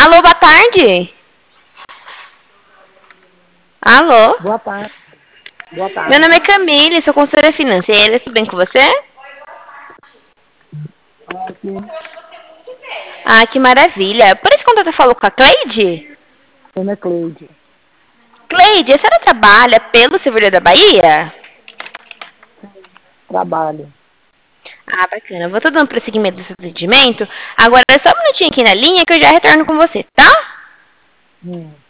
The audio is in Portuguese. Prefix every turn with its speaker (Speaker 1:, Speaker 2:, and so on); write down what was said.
Speaker 1: Alô, boa tarde. Alô?
Speaker 2: Boa tarde. Boa
Speaker 1: Meu nome é
Speaker 2: tarde.
Speaker 1: Camille, sou consultora financeira. Tudo bem com você?
Speaker 2: Ótimo.
Speaker 1: Ah, que maravilha. Por esse contato eu falo com a Cleide?
Speaker 2: Ana Cleide.
Speaker 1: Cleide, a senhora trabalha pelo Servidor da Bahia?
Speaker 2: Sim. Trabalho.
Speaker 1: Ah, bacana. Vou tô dando prosseguimento desse atendimento. Agora é só um minutinho aqui na linha que eu já retorno com você, tá?
Speaker 2: Hum.